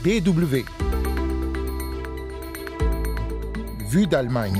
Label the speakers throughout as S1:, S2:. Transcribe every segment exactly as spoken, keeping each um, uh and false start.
S1: D W. Vue d'Allemagne.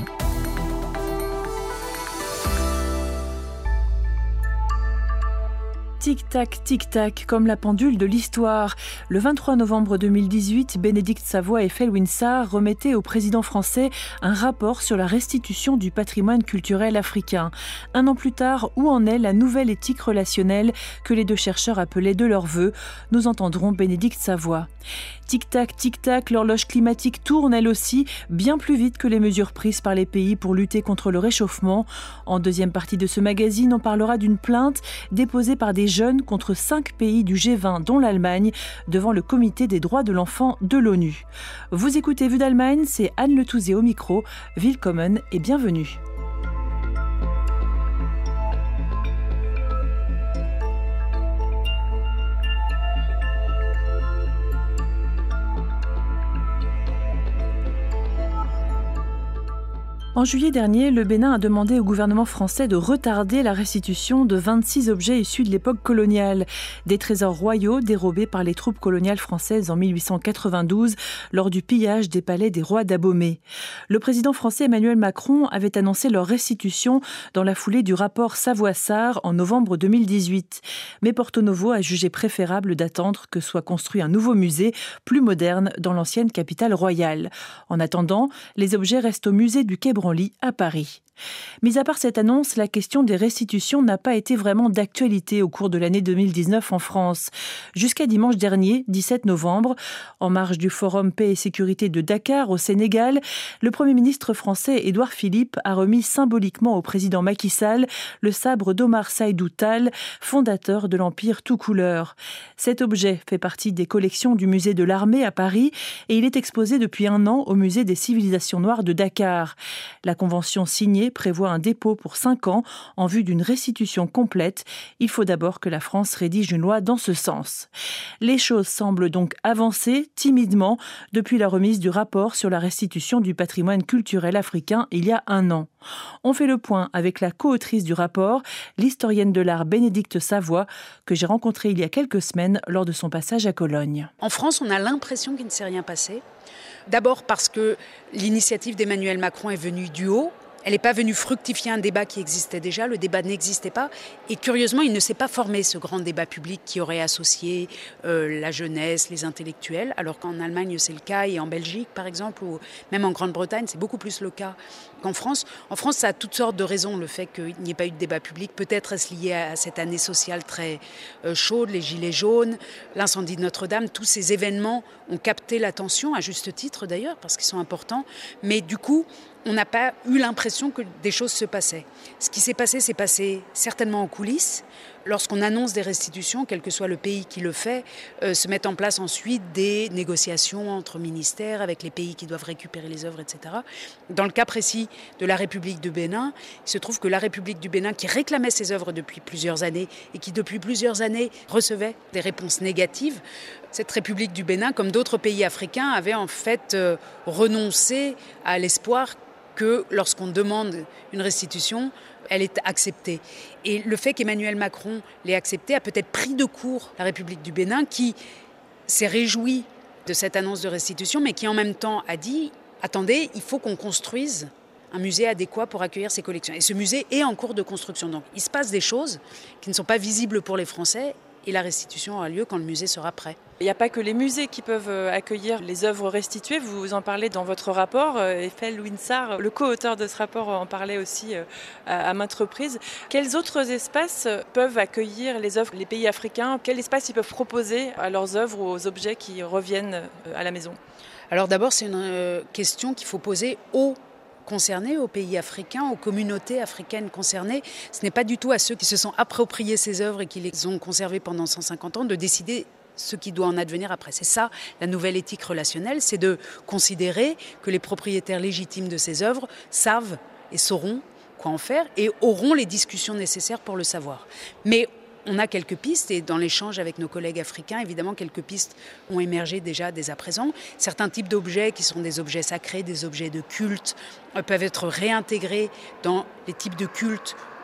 S2: Tic-tac, tic-tac, comme la pendule de l'histoire. Le vingt-trois novembre deux mille dix-huit, Bénédicte Savoy et Felwine Sarr remettaient au président français un rapport sur la restitution du patrimoine culturel africain. Un an plus tard, où en est la nouvelle éthique relationnelle que les deux chercheurs appelaient de leur vœu? Nous entendrons Bénédicte Savoy. Tic-tac, tic-tac, l'horloge climatique tourne elle aussi, bien plus vite que les mesures prises par les pays pour lutter contre le réchauffement. En deuxième partie de ce magazine, on parlera d'une plainte déposée par des jeunes contre cinq pays du G vingt, dont l'Allemagne, devant le Comité des droits de l'enfant de l'ONU. Vous écoutez Vue d'Allemagne, c'est Anne Le Touzé au micro. Willkommen et bienvenue. En juillet dernier, le Bénin a demandé au gouvernement français de retarder la restitution de vingt-six objets issus de l'époque coloniale. Des trésors royaux dérobés par les troupes coloniales françaises en mille huit cent quatre-vingt-douze lors du pillage des palais des rois d'Abomey. Le président français Emmanuel Macron avait annoncé leur restitution dans la foulée du rapport Savoy-Sarr en novembre deux mille dix-huit. Mais Porto Novo a jugé préférable d'attendre que soit construit un nouveau musée plus moderne dans l'ancienne capitale royale. En attendant, les objets restent au musée du Quai Branly à Paris. Mis à part cette annonce, la question des restitutions n'a pas été vraiment d'actualité au cours de l'année deux mille dix-neuf en France. Jusqu'à dimanche dernier, dix-sept novembre, en marge du Forum Paix et Sécurité de Dakar au Sénégal, le Premier ministre français Édouard Philippe a remis symboliquement au président Macky Sall le sabre d'Omar Saïdou Tall, fondateur de l'Empire tout couleur. Cet objet fait partie des collections du musée de l'Armée à Paris et il est exposé depuis un an au musée des civilisations noires de Dakar. La convention signée prévoit un dépôt pour cinq ans en vue d'une restitution complète. Il faut d'abord que la France rédige une loi dans ce sens. Les choses semblent donc avancer timidement depuis la remise du rapport sur la restitution du patrimoine culturel africain il y a un an. On fait le point avec la co-autrice du rapport, l'historienne de l'art Bénédicte Savoy, que j'ai rencontrée il y a quelques semaines lors de son passage à Cologne.
S3: En France, on a l'impression qu'il ne s'est rien passé. D'abord parce que l'initiative d'Emmanuel Macron est venue du haut. Elle n'est pas venue fructifier un débat qui existait déjà, le débat n'existait pas. Et curieusement, il ne s'est pas formé ce grand débat public qui aurait associé euh, la jeunesse, les intellectuels, alors qu'en Allemagne c'est le cas, et en Belgique par exemple, ou même en Grande-Bretagne, c'est beaucoup plus le cas qu'en France. En France, ça a toutes sortes de raisons, le fait qu'il n'y ait pas eu de débat public. Peut-être est-ce lié à cette année sociale très euh, chaude, les gilets jaunes, l'incendie de Notre-Dame, tous ces événements ont capté l'attention, à juste titre d'ailleurs, parce qu'ils sont importants. Mais du coup, on n'a pas eu l'impression que des choses se passaient. Ce qui s'est passé, c'est passé certainement en coulisses. Lorsqu'on annonce des restitutions, quel que soit le pays qui le fait, euh, se mettent en place ensuite des négociations entre ministères avec les pays qui doivent récupérer les œuvres, et cetera. Dans le cas précis de la République du Bénin, il se trouve que la République du Bénin, qui réclamait ses œuvres depuis plusieurs années et qui depuis plusieurs années recevait des réponses négatives, cette République du Bénin, comme d'autres pays africains, avait en fait euh, renoncé à l'espoir que lorsqu'on demande une restitution, elle est acceptée. Et le fait qu'Emmanuel Macron l'ait acceptée a peut-être pris de court la République du Bénin, qui s'est réjouie de cette annonce de restitution, mais qui en même temps a dit « Attendez, il faut qu'on construise un musée adéquat pour accueillir ces collections ». Et ce musée est en cours de construction. Donc il se passe des choses qui ne sont pas visibles pour les Français, et la restitution aura lieu quand le musée sera prêt.
S2: Il n'y a pas que les musées qui peuvent accueillir les œuvres restituées, vous en parlez dans votre rapport, et Felwine Sarr, le co-auteur de ce rapport, en parlait aussi à maintes reprises. Quels autres espaces peuvent accueillir les œuvres, les pays africains? Quel espace ils peuvent proposer à leurs œuvres ou aux objets qui reviennent à la maison?
S3: Alors d'abord, c'est une question qu'il faut poser aux concernés, aux pays africains, aux communautés africaines concernées. Ce n'est pas du tout à ceux qui se sont appropriés ces œuvres et qui les ont conservées pendant cent cinquante ans de décider ce qui doit en advenir après. C'est ça, la nouvelle éthique relationnelle, c'est de considérer que les propriétaires légitimes de ces œuvres savent et sauront quoi en faire et auront les discussions nécessaires pour le savoir. Mais on a quelques pistes et dans l'échange avec nos collègues africains, évidemment, quelques pistes ont émergé déjà dès à présent. Certains types d'objets qui sont des objets sacrés, des objets de culte, peuvent être réintégrés dans les types de cultes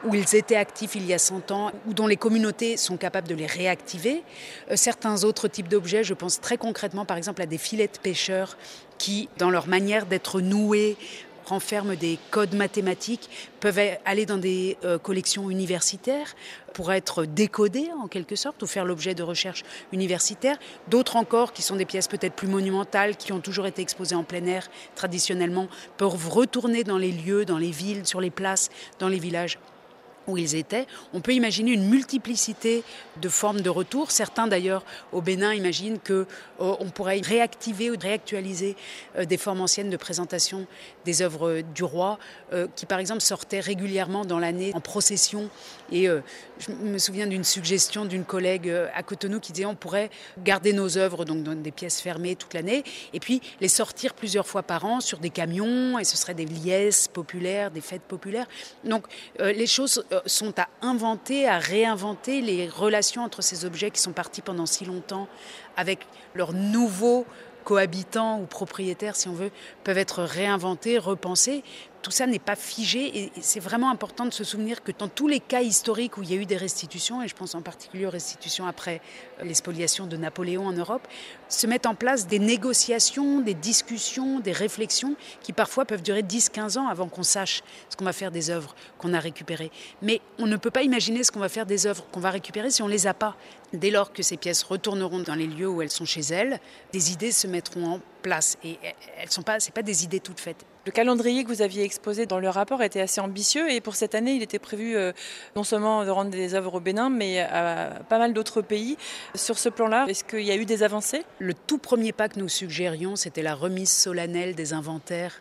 S3: où ils étaient actifs il y a cent ans, ou dont les communautés sont capables de les réactiver. Euh, certains autres types d'objets, je pense très concrètement par exemple à des filets de pêcheurs qui, dans leur manière d'être noués, renferment des codes mathématiques, peuvent aller dans des euh, collections universitaires pour être décodés en quelque sorte ou faire l'objet de recherches universitaires. D'autres encore, qui sont des pièces peut-être plus monumentales, qui ont toujours été exposées en plein air traditionnellement, peuvent retourner dans les lieux, dans les villes, sur les places, dans les villages où ils étaient. On peut imaginer une multiplicité de formes de retour. Certains d'ailleurs au Bénin imaginent qu'on euh, pourrait réactiver ou réactualiser euh, des formes anciennes de présentation des œuvres du roi euh, qui par exemple sortaient régulièrement dans l'année en procession. Et euh, je me souviens d'une suggestion d'une collègue euh, à Cotonou qui disait on pourrait garder nos œuvres donc dans des pièces fermées toute l'année et puis les sortir plusieurs fois par an sur des camions et ce seraient des liesses populaires, des fêtes populaires. Donc euh, les choses sont à inventer, à réinventer les relations entre ces objets qui sont partis pendant si longtemps avec leurs nouveaux cohabitants ou propriétaires, si on veut, peuvent être réinventés, repensés. Tout ça n'est pas figé et c'est vraiment important de se souvenir que dans tous les cas historiques où il y a eu des restitutions, et je pense en particulier aux restitutions après les spoliations de Napoléon en Europe, se mettent en place des négociations, des discussions, des réflexions qui parfois peuvent durer dix à quinze ans avant qu'on sache ce qu'on va faire des œuvres qu'on a récupérées. Mais on ne peut pas imaginer ce qu'on va faire des œuvres qu'on va récupérer si on ne les a pas. Dès lors que ces pièces retourneront dans les lieux où elles sont chez elles, des idées se mettront en place et elles sont pas, c'est pas des idées toutes faites.
S2: Le calendrier que vous aviez exposé dans le rapport était assez ambitieux et pour cette année, il était prévu euh, non seulement de rendre des œuvres au Bénin, mais à pas mal d'autres pays. Sur ce plan-là, est-ce qu'il y a eu des avancées ?
S3: Le tout premier pas que nous suggérions, c'était la remise solennelle des inventaires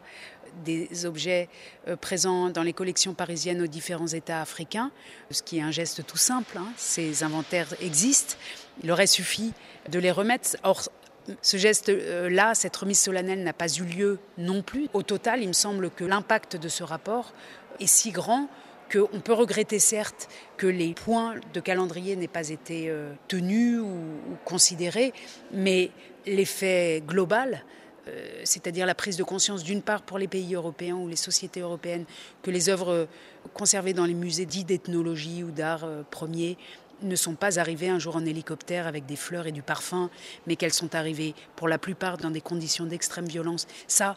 S3: des objets euh, présents dans les collections parisiennes aux différents États africains, ce qui est un geste tout simple. Hein. Ces inventaires existent, il aurait suffi de les remettre. Or, ce geste-là, cette remise solennelle n'a pas eu lieu non plus. Au total, il me semble que l'impact de ce rapport est si grand qu'on peut regretter certes que les points de calendrier n'aient pas été euh, tenus ou, ou considérés, mais l'effet global, euh, c'est-à-dire la prise de conscience d'une part pour les pays européens ou les sociétés européennes que les œuvres conservées dans les musées dits d'ethnologie ou d'art euh, premier ne sont pas arrivées un jour en hélicoptère avec des fleurs et du parfum, mais qu'elles sont arrivées pour la plupart dans des conditions d'extrême violence. Ça,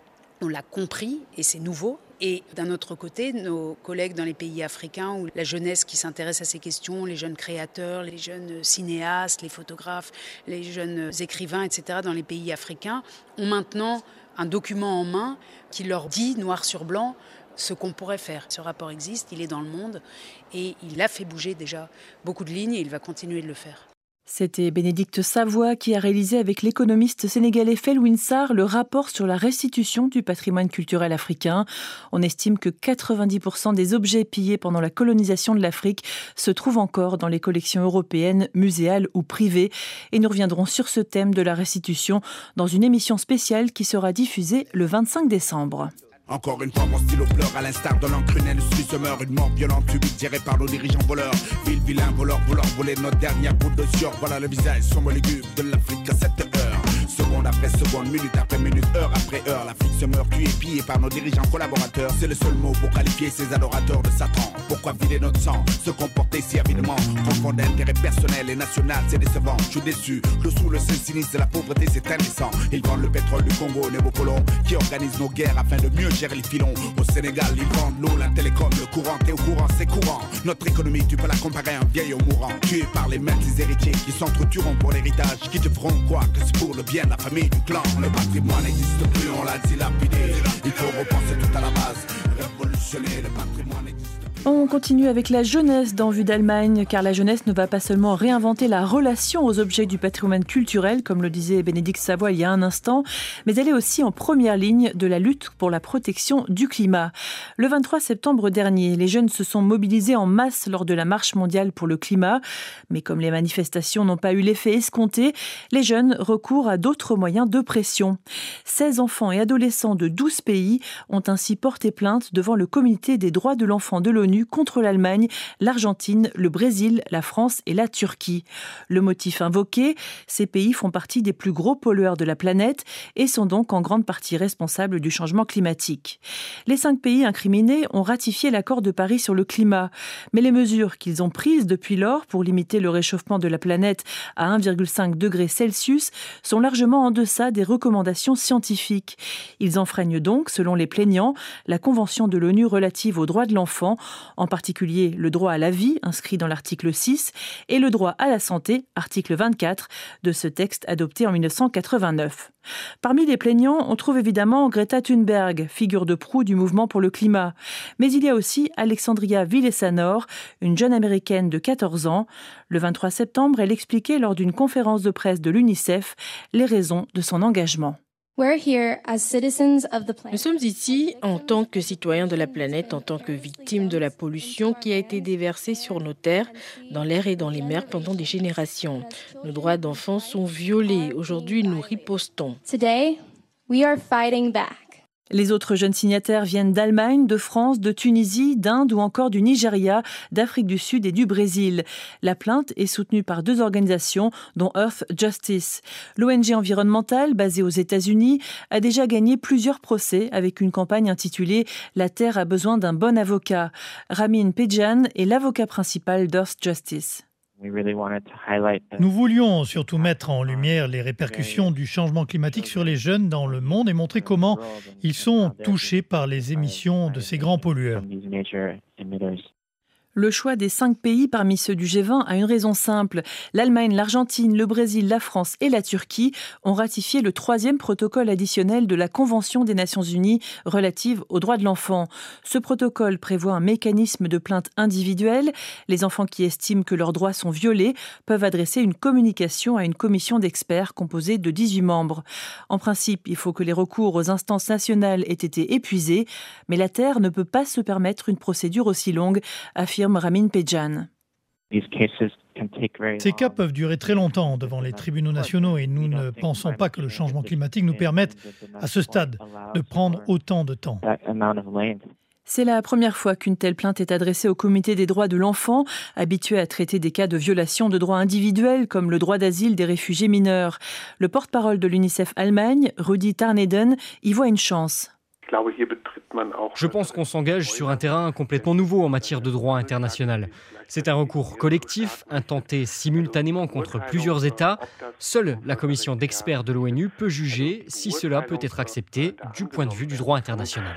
S3: on l'a compris et c'est nouveau. Et d'un autre côté, nos collègues dans les pays africains ou la jeunesse qui s'intéresse à ces questions, les jeunes créateurs, les jeunes cinéastes, les photographes, les jeunes écrivains, et cetera dans les pays africains, ont maintenant un document en main qui leur dit noir sur blanc ce qu'on pourrait faire. Ce rapport existe, il est dans le monde et il a fait bouger déjà beaucoup de lignes et il va continuer de le faire.
S2: C'était Bénédicte Savoy qui a réalisé avec l'économiste sénégalais Felwine Sarr le rapport sur la restitution du patrimoine culturel africain. On estime que quatre-vingt-dix pour cent des objets pillés pendant la colonisation de l'Afrique se trouvent encore dans les collections européennes, muséales ou privées. Et nous reviendrons sur ce thème de la restitution dans une émission spéciale qui sera diffusée le vingt-cinq décembre.
S4: Encore une fois, mon stylo pleure à l'instar de l'encre, une industrie se meurt. Une mort violente subite tirée par nos dirigeants voleurs. Ville, vilain, voleur, voleur, voler notre dernière goutte de sueur. Voilà le visage sombre lugubre de l'Afrique à cette heure. Seconde après seconde, minute après minute, heure après heure, l'Afrique se meurt tuée, pillée par nos dirigeants collaborateurs. C'est le seul mot pour qualifier ces adorateurs de Satan. Pourquoi vider notre sang, se comporter si avidement, confondre intérêt personnel et national, c'est décevant. Je suis déçu, le sous, le sens sinistre de la pauvreté, c'est indécent. Ils vendent le pétrole du Congo, néo-colons, qui organisent nos guerres afin de mieux gérer les filons. Au Sénégal, ils vendent l'eau, la télécom, le courant, t'es au courant, c'est courant. Notre économie, tu peux la comparer à un vieil au mourant. Tué par les maîtres, les héritiers qui s'entretueront pour l'héritage, qui te feront croire que c'est pour le bien de la famille, du clan. Le patrimoine n'existe plus, on l'a dilapidé. Il faut repenser tout à la base, révolutionner le patrimoine n'existe plus.
S2: On continue avec la jeunesse dans Vue d'Allemagne, car la jeunesse ne va pas seulement réinventer la relation aux objets du patrimoine culturel, comme le disait Bénédicte Savoy il y a un instant, mais elle est aussi en première ligne de la lutte pour la protection du climat. Le vingt-trois septembre dernier, les jeunes se sont mobilisés en masse lors de la marche mondiale pour le climat, mais comme les manifestations n'ont pas eu l'effet escompté, les jeunes recourent à d'autres moyens de pression. seize enfants et adolescents de douze pays ont ainsi porté plainte devant le Comité des droits de l'enfant de l'ONU l'ONU contre l'Allemagne, l'Argentine, le Brésil, la France et la Turquie. Le motif invoqué, ces pays font partie des plus gros pollueurs de la planète et sont donc en grande partie responsables du changement climatique. Les cinq pays incriminés ont ratifié l'accord de Paris sur le climat, mais les mesures qu'ils ont prises depuis lors pour limiter le réchauffement de la planète à un virgule cinq degré Celsius sont largement en deçà des recommandations scientifiques. Ils enfreignent donc, selon les plaignants, la Convention de l'ONU relative aux droits de l'enfant, en particulier le droit à la vie, inscrit dans l'article six, et le droit à la santé, article vingt-quatre, de ce texte adopté en mille neuf cent quatre-vingt-neuf. Parmi les plaignants, on trouve évidemment Greta Thunberg, figure de proue du mouvement pour le climat. Mais il y a aussi Alexandria Villessanor, une jeune américaine de quatorze ans. Le vingt-trois septembre, elle expliquait lors d'une conférence de presse de l'UNICEF les raisons de son engagement.
S5: Nous sommes ici en tant que citoyens de la planète, en tant que victimes de la pollution qui a été déversée sur nos terres, dans l'air et dans les mers pendant des générations. Nos droits d'enfants sont violés. Aujourd'hui, nous ripostons.
S2: Today, we are fighting back. Les autres jeunes signataires viennent d'Allemagne, de France, de Tunisie, d'Inde ou encore du Nigeria, d'Afrique du Sud et du Brésil. La plainte est soutenue par deux organisations, dont Earth Justice. L'O N G environnementale, basée aux États-Unis, a déjà gagné plusieurs procès avec une campagne intitulée « La Terre a besoin d'un bon avocat ». Ramin Pejan est l'avocat principal d'Earth Justice.
S6: Nous voulions surtout mettre en lumière les répercussions du changement climatique sur les jeunes dans le monde et montrer comment ils sont touchés par les émissions de ces grands pollueurs.
S2: Le choix des cinq pays parmi ceux du G vingt a une raison simple. L'Allemagne, l'Argentine, le Brésil, la France et la Turquie ont ratifié le troisième protocole additionnel de la Convention des Nations Unies relative aux droits de l'enfant. Ce protocole prévoit un mécanisme de plainte individuelle. Les enfants qui estiment que leurs droits sont violés peuvent adresser une communication à une commission d'experts composée de dix-huit membres. En principe, il faut que les recours aux instances nationales aient été épuisés, mais la Terre ne peut pas se permettre une procédure aussi longue, affirme Ramin Pejan.
S6: Ces cas peuvent durer très longtemps devant les tribunaux nationaux et nous ne pensons pas que le changement climatique nous permette, à ce stade, de prendre autant de temps.
S2: C'est la première fois qu'une telle plainte est adressée au Comité des droits de l'enfant, habitué à traiter des cas de violation de droits individuels comme le droit d'asile des réfugiés mineurs. Le porte-parole de l'UNICEF Allemagne, Rudi Tarneden, y voit une chance.
S7: Je pense qu'on s'engage sur un terrain complètement nouveau en matière de droit international. C'est un recours collectif, intenté simultanément contre plusieurs États. Seule la commission d'experts de l'ONU peut juger si cela peut être accepté du point de vue du droit international.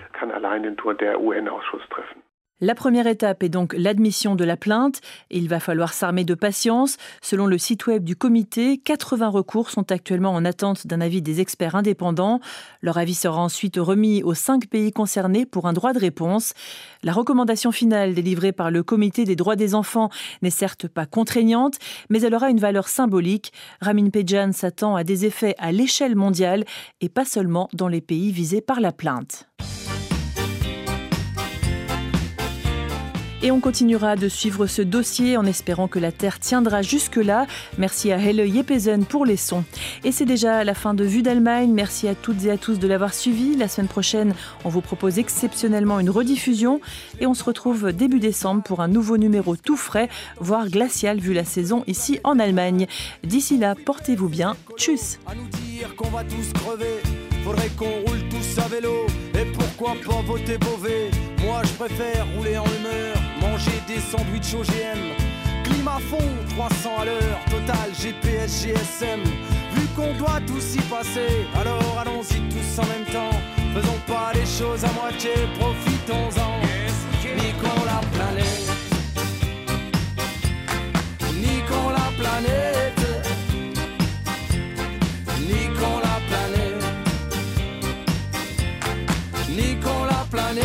S2: La première étape est donc l'admission de la plainte et il va falloir s'armer de patience. Selon le site web du comité, quatre-vingts recours sont actuellement en attente d'un avis des experts indépendants. Leur avis sera ensuite remis aux cinq pays concernés pour un droit de réponse. La recommandation finale délivrée par le comité des droits des enfants n'est certes pas contraignante, mais elle aura une valeur symbolique. Ramin Pejan s'attend à des effets à l'échelle mondiale et pas seulement dans les pays visés par la plainte. Et on continuera de suivre ce dossier en espérant que la Terre tiendra jusque-là. Merci à Helle Yepesen pour les sons. Et c'est déjà la fin de Vue d'Allemagne. Merci à toutes et à tous de l'avoir suivi. La semaine prochaine, on vous propose exceptionnellement une rediffusion. Et on se retrouve début décembre pour un nouveau numéro tout frais, voire glacial vu la saison ici en Allemagne. D'ici là, portez-vous bien. Tchuss.
S8: À nous dire qu'on va tous crever. Faudrait qu'on roule tous à vélo. Et pourquoi pas voter Beauvais? Moi je préfère rouler en humeur, manger des sandwichs O G M. Climat fond, trois cents à l'heure, total G P S, G S M. Vu qu'on doit tous y passer, alors allons-y tous en même temps. Faisons pas les choses à moitié, profitons-en. Niquons la planète. Niquons la planète. Niquons la planète. Niquons la planète.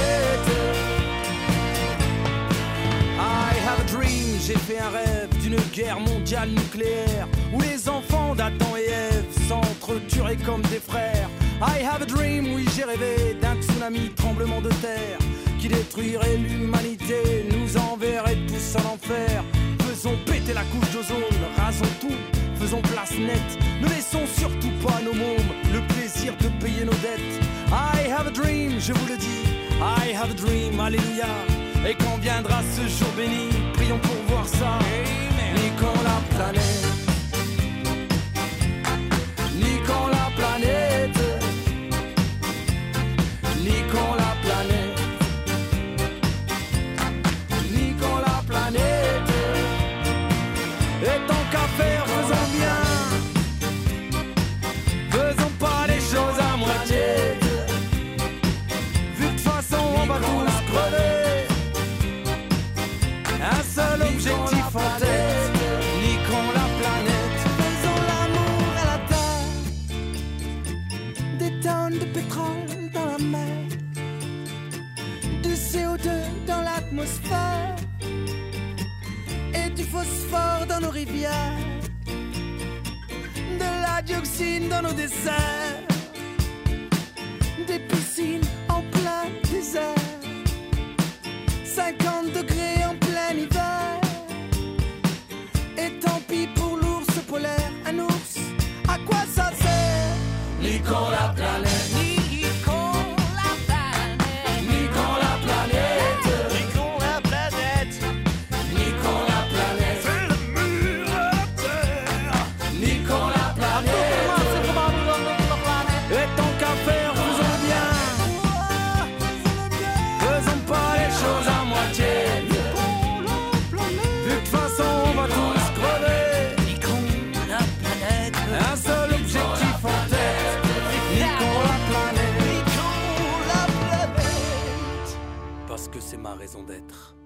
S8: I have a dream, j'ai fait un rêve d'une guerre mondiale nucléaire où les enfants d'Adam et Ève s'entretueraient comme des frères. I have a dream, oui j'ai rêvé d'un tsunami, tremblement de terre qui détruirait l'humanité, nous enverrait tous en enfer. Faisons péter la couche d'ozone, rasons tout, faisons place nette. Ne laissons surtout pas nos mômes le plaisir de payer nos dettes. I have a dream, je vous le dis, I have a dream, alléluia. Et quand viendra ce jour béni, prions pour voir ça. Niquons la planète, niquons la planète, niquons la planète, niquons la planète. Et tant qu'à faire, faisons bien, faisons pas les choses à moitié. Vu que de toute façon on va tous crever. Un seul objectif en tête, niquons la planète.
S9: Faisons l'amour à la terre, des tonnes de pétrole dans la mer, du C O deux dans l'atmosphère et du phosphore dans nos rivières, de la dioxine dans nos déserts, des piscines en plein désert, cinquante degrés en plein hiver. Et tant pis pour l'ours polaire, un ours, à quoi ça sert?
S8: Niquons la planète,
S9: Niquons la planète,
S8: niquons la planète,
S9: niquons la planète,
S8: niquons la planète.
S9: fais le mur à la terre,
S8: Niquons la planète. Et tant qu'à faire, faisons bien, faisons pas les choses à moitié. Vu que de toute façon on va tous crever.
S9: niquons la planète,
S8: Un seul objectif en tête, niquons la planète.
S9: niquons la planète.
S8: Parce que c'est ma raison d'être.